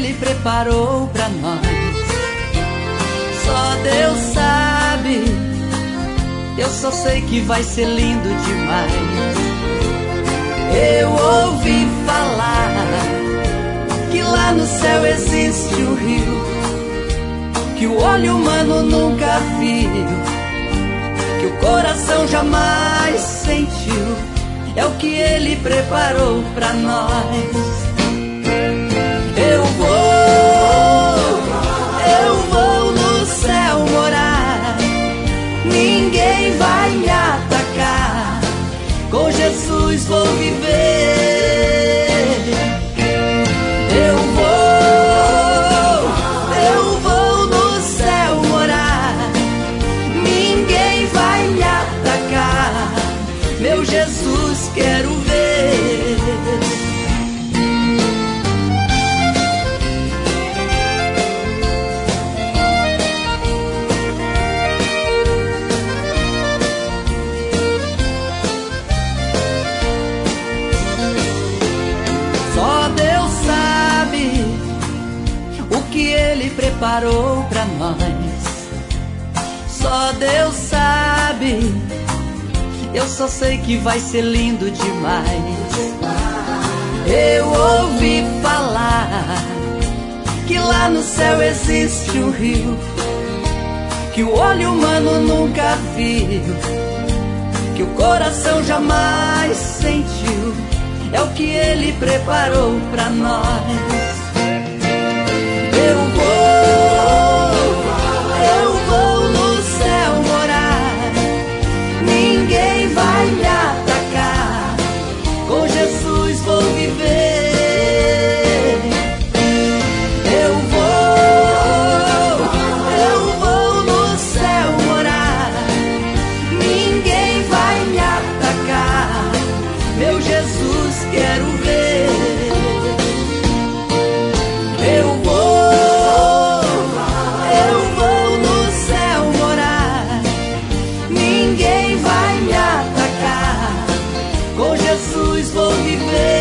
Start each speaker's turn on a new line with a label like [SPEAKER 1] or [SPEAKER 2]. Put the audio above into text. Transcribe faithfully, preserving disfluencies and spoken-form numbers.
[SPEAKER 1] Ele preparou pra nós. Só Deus sabe, eu só sei que vai ser lindo demais. Eu ouvi falar que lá no céu existe um rio que o olho humano nunca viu, que o coração jamais sentiu. É o que Ele preparou pra nós. Eu vou, eu vou no céu morar, ninguém vai me atacar, com Jesus vou viver. Eu vou, eu vou no céu morar, ninguém vai me atacar, meu Jesus quero ver. Ele preparou pra nós. Só Deus sabe, eu só sei que vai ser lindo demais. Eu ouvi falar que lá no céu existe um rio que o olho humano nunca viu, que o coração jamais sentiu. É o que Ele preparou pra nós. Eu vou, eu vou no céu morar, ninguém vai me atacar, com Jesus vou viver. Eu vou, eu vou no céu morar, ninguém vai me atacar, meu Jesus quero ver. Eu vou, vou viver.